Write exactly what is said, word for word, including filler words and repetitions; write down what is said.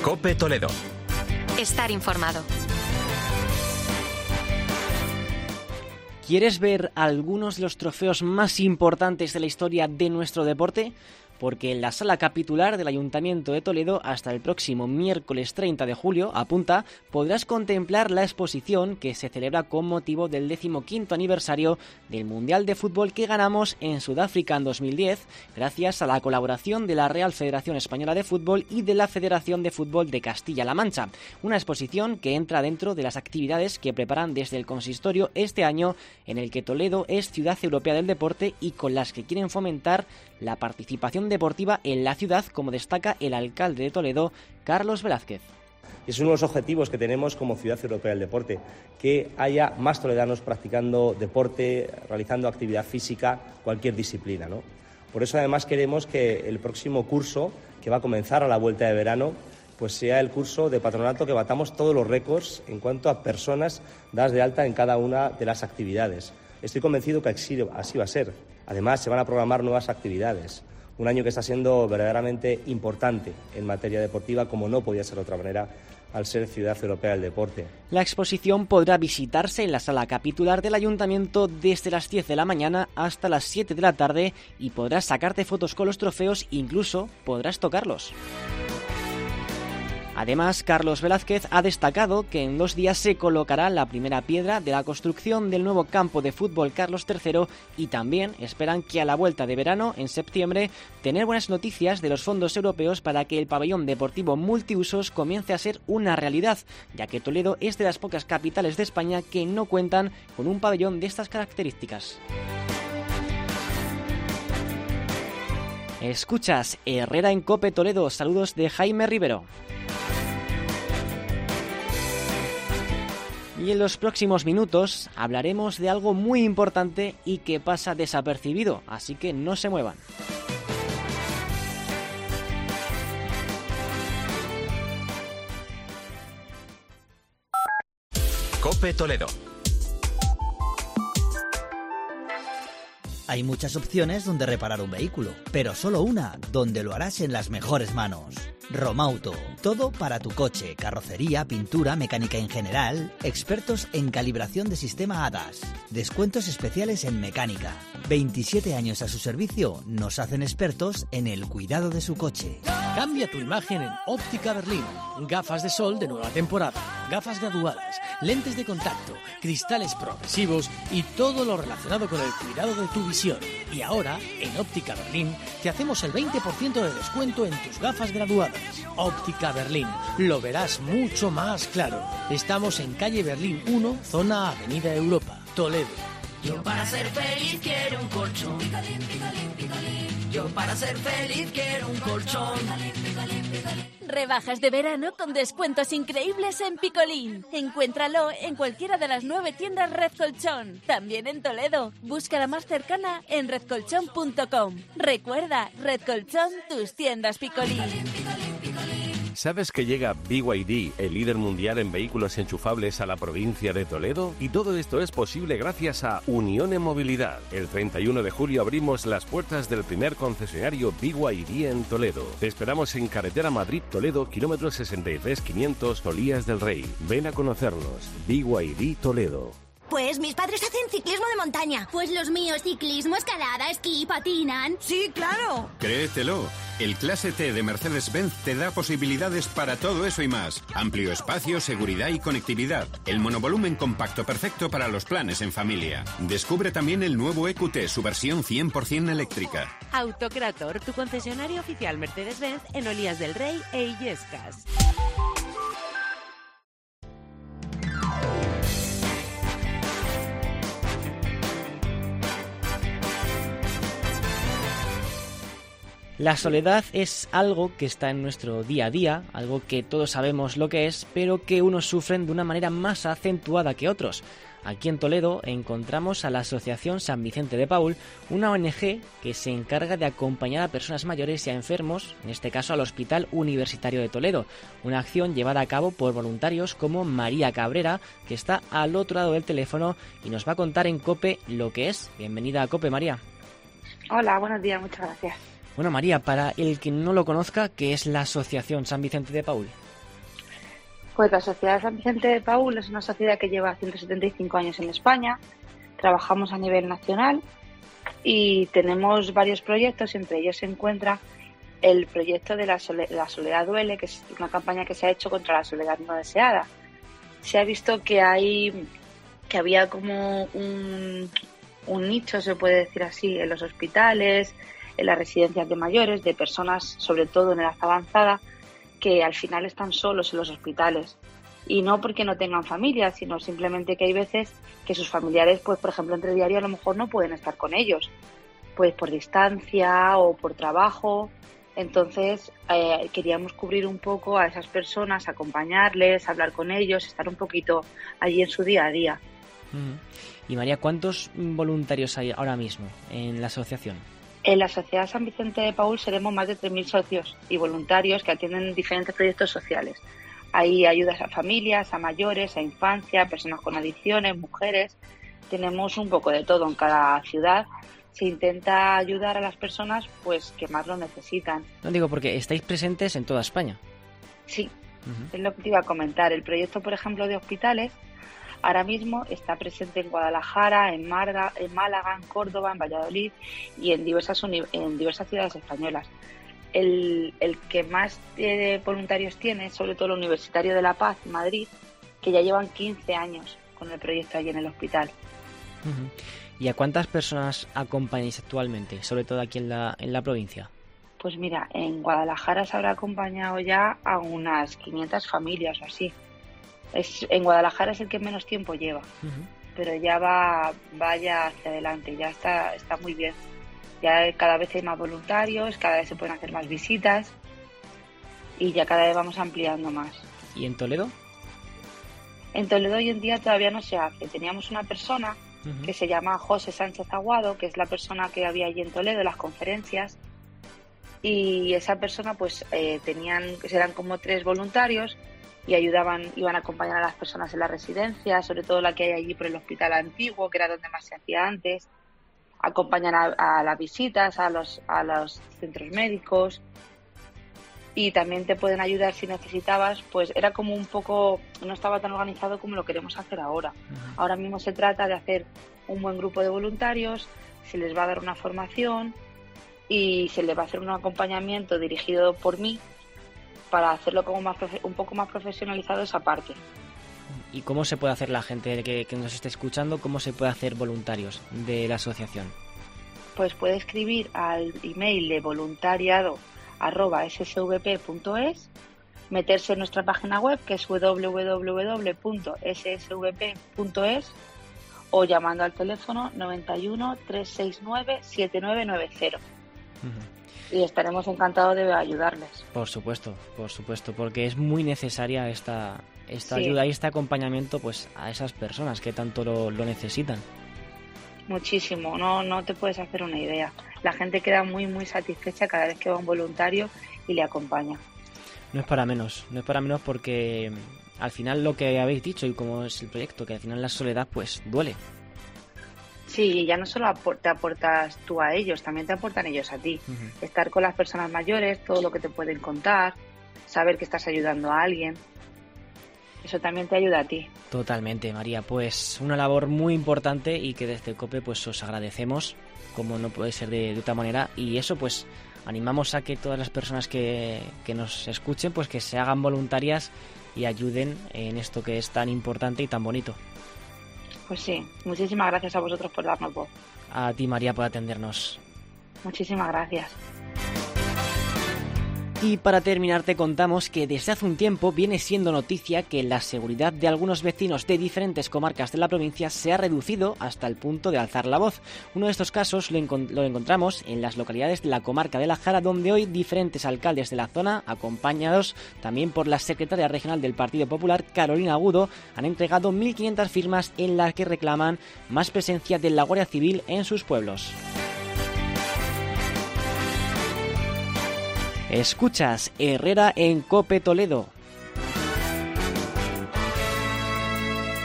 COPE Toledo. Estar informado. ¿Quieres ver algunos de los trofeos más importantes de la historia de nuestro deporte? Porque en la sala capitular del Ayuntamiento de Toledo hasta el próximo miércoles treinta de julio, apunta, podrás contemplar la exposición que se celebra con motivo del decimoquinto aniversario del Mundial de Fútbol que ganamos en Sudáfrica en dos mil diez, gracias a la colaboración de la Real Federación Española de Fútbol y de la Federación de Fútbol de Castilla-La Mancha. Una exposición que entra dentro de las actividades que preparan desde el consistorio este año, en el que Toledo es ciudad europea del deporte y con las que quieren fomentar la participación deportiva en la ciudad, como destaca el alcalde de Toledo, Carlos Velázquez. Es uno de los objetivos que tenemos como ciudad europea del deporte, que haya más toledanos practicando deporte, realizando actividad física, cualquier disciplina, ¿no? Por eso además queremos que el próximo curso, que va a comenzar a la vuelta de verano, pues sea el curso de patronato que batamos todos los récords en cuanto a personas dadas de alta en cada una de las actividades. Estoy convencido que así va a ser. Además, se van a programar nuevas actividades. Un año que está siendo verdaderamente importante en materia deportiva, como no podía ser de otra manera, al ser ciudad europea del deporte. La exposición podrá visitarse en la sala capitular del Ayuntamiento desde las diez de la mañana hasta las siete de la tarde y podrás sacarte fotos con los trofeos, incluso podrás tocarlos. Además, Carlos Velázquez ha destacado que en dos días se colocará la primera piedra de la construcción del nuevo campo de fútbol Carlos tercero y también esperan que a la vuelta de verano, en septiembre, tener buenas noticias de los fondos europeos para que el pabellón deportivo multiusos comience a ser una realidad, ya que Toledo es de las pocas capitales de España que no cuentan con un pabellón de estas características. Escuchas Herrera en COPE Toledo. Saludos de Jaime Rivero. Y en los próximos minutos hablaremos de algo muy importante y que pasa desapercibido, así que no se muevan. COPE Toledo. Hay muchas opciones donde reparar un vehículo, pero solo una donde lo harás en las mejores manos. Romauto, todo para tu coche, carrocería, pintura, mecánica en general, expertos en calibración de sistema A D A S, descuentos especiales en mecánica. veintisiete años a su servicio nos hacen expertos en el cuidado de su coche. Cambia tu imagen en Óptica Berlín. Gafas de sol de nueva temporada, gafas graduadas, lentes de contacto, cristales progresivos y todo lo relacionado con el cuidado de tu visión. Y ahora, en Óptica Berlín, te hacemos el veinte por ciento de descuento en tus gafas graduadas. Óptica Berlín, lo verás mucho más claro. Estamos en calle Berlín uno, zona Avenida Europa, Toledo. Yo para ser feliz quiero un colchón. Picalín, picalín, picalín. Yo para ser feliz quiero un colchón. Picalín, picalín, picalín. Rebajas de verano con descuentos increíbles en Picolín. Encuéntralo en cualquiera de las nueve tiendas Red Colchón. También en Toledo. Busca la más cercana en red colchón punto com. Recuerda, Red Colchón, tus tiendas Picolín. Picalín, picalín, picalín. ¿Sabes que llega B Y D, el líder mundial en vehículos enchufables, a la provincia de Toledo? Y todo esto es posible gracias a Unión en Movilidad. El treinta y uno de julio abrimos las puertas del primer concesionario B Y D en Toledo. Te esperamos en carretera Madrid-Toledo, kilómetro sesenta y tres quinientos, Tolías del Rey. Ven a conocernos. B Y D Toledo. Pues mis padres hacen ciclismo de montaña. Pues los míos ciclismo, escalada, esquí, patinan. Sí, claro. Créetelo. El Clase T de Mercedes-Benz te da posibilidades para todo eso y más. Amplio espacio, seguridad y conectividad. El monovolumen compacto perfecto para los planes en familia. Descubre también el nuevo E Q T, su versión cien por ciento eléctrica. Autocrator, tu concesionario oficial Mercedes-Benz en Olías del Rey e Illescas. La soledad es algo que está en nuestro día a día, algo que todos sabemos lo que es, pero que unos sufren de una manera más acentuada que otros. Aquí en Toledo encontramos a la Asociación San Vicente de Paúl, una O N Ge que se encarga de acompañar a personas mayores y a enfermos, en este caso al Hospital Universitario de Toledo. Una acción llevada a cabo por voluntarios como María Cabrera, que está al otro lado del teléfono y nos va a contar en COPE lo que es. Bienvenida a COPE, María. Hola, buenos días, muchas gracias. Bueno, María, para el que no lo conozca, ¿qué es la Asociación San Vicente de Paúl? Pues la Sociedad San Vicente de Paúl es una sociedad que lleva ciento setenta y cinco años en España. Trabajamos a nivel nacional y tenemos varios proyectos. Entre ellos se encuentra el proyecto de la, sole- la soledad duele, que es una campaña que se ha hecho contra la soledad no deseada. Se ha visto que hay que había como un, un nicho, se puede decir así, en los hospitales, en las residencias de mayores, de personas, sobre todo en edad avanzada, que al final están solos en los hospitales. Y no porque no tengan familia, sino simplemente que hay veces que sus familiares, pues por ejemplo, entre diario a lo mejor no pueden estar con ellos, pues por distancia o por trabajo. Entonces eh, queríamos cubrir un poco a esas personas, acompañarles, hablar con ellos, estar un poquito allí en su día a día. Y María, ¿cuántos voluntarios hay ahora mismo en la asociación? En la Sociedad San Vicente de Paúl seremos más de tres mil socios y voluntarios que atienden diferentes proyectos sociales. Hay ayudas a familias, a mayores, a infancia, a personas con adicciones, mujeres. Tenemos un poco de todo en cada ciudad. Se intenta ayudar a las personas pues que más lo necesitan. No digo porque estáis presentes en toda España. Sí, uh-huh. Es lo que te iba a comentar. El proyecto, por ejemplo, de hospitales, ahora mismo está presente en Guadalajara, en, Marga, en Málaga, en Córdoba, en Valladolid y en diversas, uni- en diversas ciudades españolas. El, el que más eh, voluntarios tiene es sobre todo el Universitario de La Paz, en Madrid, que ya llevan quince años con el proyecto allí en el hospital. Uh-huh. ¿Y a cuántas personas acompañáis actualmente, sobre todo aquí en la, en la provincia? Pues mira, en Guadalajara se habrá acompañado ya a unas quinientas familias o así. Es, en Guadalajara es el que menos tiempo lleva, uh-huh. pero ya va, va ya hacia adelante, ya está, está muy bien. Ya cada vez hay más voluntarios, cada vez se pueden hacer más visitas y ya cada vez vamos ampliando más. ¿Y en Toledo? En Toledo hoy en día todavía no se hace. Teníamos una persona uh-huh. que se llama José Sánchez Aguado, que es la persona que había allí en Toledo en las conferencias, y esa persona pues eh, tenían, eran como tres voluntarios y ayudaban, iban a acompañar a las personas en la residencia, sobre todo la que hay allí por el hospital antiguo, que era donde más se hacía antes. Acompañan a, a las visitas, a los, a los centros médicos y también te pueden ayudar si necesitabas, pues era como un poco, no estaba tan organizado como lo queremos hacer ahora. Uh-huh. Ahora mismo se trata de hacer un buen grupo de voluntarios, se les va a dar una formación y se les va a hacer un acompañamiento dirigido por mí para hacerlo como más profe- un poco más profesionalizado esa parte. ¿Y cómo se puede hacer la gente que, que nos esté escuchando? ¿Cómo se puede hacer voluntarios de la asociación? Pues puede escribir al email de voluntariado arroba s s v p punto es, meterse en nuestra página web que es doble u doble u doble u punto s s v p punto es o llamando al teléfono noventa y uno, trescientos sesenta y nueve, setenta y nueve noventa. Uh-huh. Y estaremos encantados de ayudarles. Por supuesto, por supuesto, porque es muy necesaria esta... esta sí. ayuda y este acompañamiento pues a esas personas que tanto lo, lo necesitan. Muchísimo, no, no te puedes hacer una idea. La gente queda muy muy satisfecha cada vez que va un voluntario y le acompaña. No es para menos, no es para menos porque al final lo que habéis dicho y como es el proyecto, que al final la soledad pues duele. Sí, ya no solo te aportas tú a ellos, también te aportan ellos a ti. Uh-huh. Estar con las personas mayores, todo lo que te pueden contar, saber que estás ayudando a alguien. Eso también te ayuda a ti. Totalmente, María. Pues una labor muy importante y que desde COPE pues os agradecemos, como no puede ser de, de otra manera. Y eso pues animamos a que todas las personas que, que nos escuchen pues que se hagan voluntarias y ayuden en esto que es tan importante y tan bonito. Pues sí, muchísimas gracias a vosotros por darnos voz. A ti, María, por atendernos. Muchísimas gracias. Y para terminar te contamos que desde hace un tiempo viene siendo noticia que la seguridad de algunos vecinos de diferentes comarcas de la provincia se ha reducido hasta el punto de alzar la voz. Uno de estos casos lo, encont- lo encontramos en las localidades de la comarca de La Jara, donde hoy diferentes alcaldes de la zona, acompañados también por la secretaria regional del Partido Popular, Carolina Agudo, han entregado mil quinientas firmas en las que reclaman más presencia de la Guardia Civil en sus pueblos. Escuchas Herrera en COPE Toledo.